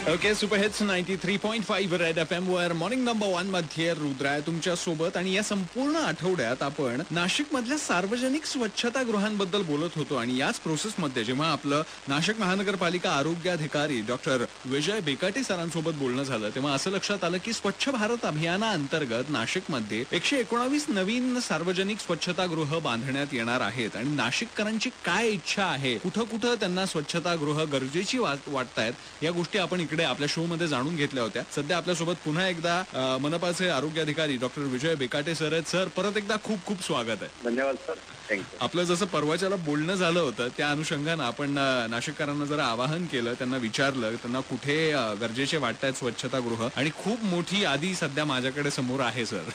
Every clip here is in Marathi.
Okay, super hits 93.5 red FM वर मॉर्निंग नंबर 1 मध्ये रुद्र आहे तुमच्या सोबत. आणि या संपूर्ण आठवड्यात आपण नाशिक मधल्या सार्वजनिक स्वच्छतागृहांबद्दल बोलत होतो. आणि याच प्रोसेस मध्ये जेव्हा आपलं नाशिक महानगरपालिका आरोग्याधिकारी डॉक्टर विजय बेकाटे सरांसोबत बोलणं झालं, तेव्हा असं लक्षात आलं की स्वच्छ भारत अभियानाअंतर्गत नाशिकमध्ये 119 नवीन सार्वजनिक स्वच्छतागृह बांधण्यात येणार आहेत. आणि नाशिककरांची काय इच्छा आहे, कुठं कुठं त्यांना स्वच्छतागृह गरजेची वाटतायत, या गोष्टी आपण इकडे आपल्या शो मध्ये जाणून घेतल्या होत्या. सध्या आपल्यासोबत पुन्हा एकदा मनपाचे आरोग्य अधिकारी डॉक्टर विजय बेकाटे सर आहेत. सर, परत एकदा खूप खूप स्वागत आहे. धन्यवाद सर, थँक्यू. आपलं जसं परवाच्याला बोलणं झालं होतं त्या अनुषंगानं आपण नाशिककरांना जरा आवाहन केलं, त्यांना विचारलं त्यांना कुठे गरजेचे वाटतायत स्वच्छतागृह, आणि खूप मोठी यादी सध्या माझ्याकडे समोर आहे सर.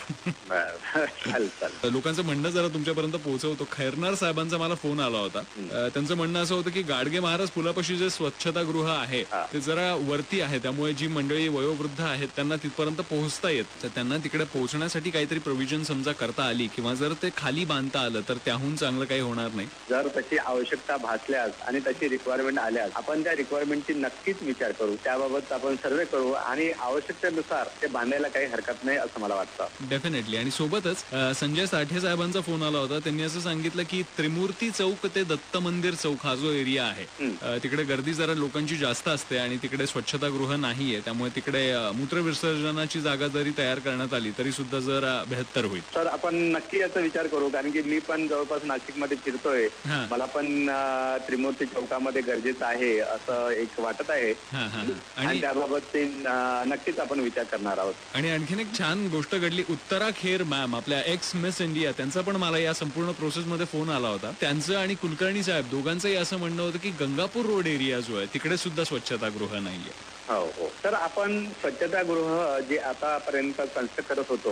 लोकांचं म्हणणं जरा तुमच्यापर्यंत पोहोचवतो. खैरनार साहेबांचा मला फोन आला होता. त्यांचं म्हणणं असं होतं की गाडगे महाराज पुलापाशी जे स्वच्छतागृह आहे ते जरा वरती आहे, त्यामुळे जी मंडळी वयोवृद्ध आहेत त्यांना तिथपर्यंत पोहोचता येत, तर त्यांना तिकडे पोहोचण्यासाठी काहीतरी प्रोव्हिजन समजा करता आली, किंवा जर ते खाली बांधता आलं तर त्याहून चांगलं काही होणार नाही. जर तशी आवश्यकता भासल्यास आणि तशी रिक्वायरमेंट आल्यास आपण त्या रिक्वायरमेंटची नक्कीच विचार करू, त्याबाबत आपण सर्वे करू आणि आवश्यकतेनुसार ते बांधायला काही हरकत नाही असं मला वाटतं. डेफिनेटली. आणि सोबतच संजय साठे साहेबांचा फोन आला होता. त्यांनी असं सांगितलं की त्रिमूर्ती चौक ते दत्त मंदिर चौक हा जो एरिया आहे तिकडे गर्दी जरा लोकांची जास्त असते आणि तिकडे स्वच्छतागृह नाहीये, त्यामुळे तिकडे मूत्र विसर्जनाची जागा जरी तयार करण्यात आली तरी सुद्धा जरा बेहतर होईल. सर, आपण नक्की याचा विचार करू, कारण की मी पण जवळपास नाशिकमध्ये फिरतोय. मला पण त्रिमूर्ती चौकामध्ये गरजेचं आहे असं एक वाटत आहे आणि त्याबाबत ते नक्कीच आपण विचार करणार आहोत. आणि आणखीन एक छान गोष्ट घडली. उत्तरा खेर मॅम, आपल्या एक्स मिस इंडिया, त्यांचा पण मला या संपूर्ण प्रोसेसमध्ये फोन आला होता. त्यांचं आणि कुलकर्णी साहेब दोघांचंही असं म्हणणं होतं की गंगापूर रोड एरिया जो आहे तिकडे सुद्धा स्वच्छतागृह नाहीये. हो हो तर आपण स्वच्छतागृह जे आतापर्यंत कन्स्ट्रक्ट करत होतो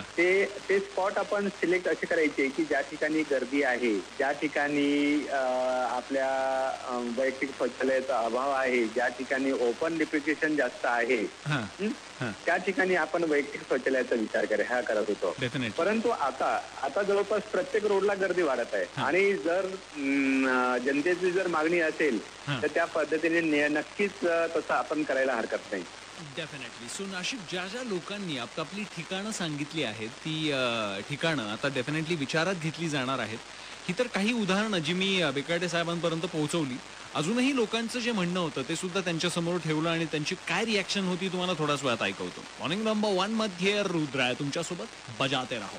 ते स्पॉट आपण सिलेक्ट असे करायचे की ज्या ठिकाणी गर्दी आहे, ज्या ठिकाणी आपल्या वैयक्तिक शौचालयाचा अभाव आहे, ज्या ठिकाणी ओपन डिफिकेशन जास्त आहे, त्या ठिकाणी आपण वैयक्तिक शौचालयाचा विचार करत होतो. परंतु आता जवळपास प्रत्येक रोडला गर्दी वाढत आहे आणि जर जनतेची जर मागणी असेल तर त्या पद्धतीने नक्कीच तसं आपण करायला हरकत नाही. डेफिनेटली. सो नाशिक ज्या लोकांनी आपली ठिकाणं सांगितली आहेत ती ठिकाणं आता डेफिनेटली विचारात घेतली जाणार आहेत. ही तर काही उदाहरणं जी मी बेकाटे साहेबांपर्यंत पोहोचवली. अजूनही लोकांचं जे म्हणणं होतं ते सुद्धा त्यांच्या समोर ठेवलं आणि त्यांची काय रिॲक्शन होती तुम्हाला थोड्याच वेळात ऐकवतो. मॉर्निंग नंबर 1 मध्ये रुद्र आहे तुमच्यासोबत. बजाते राहो.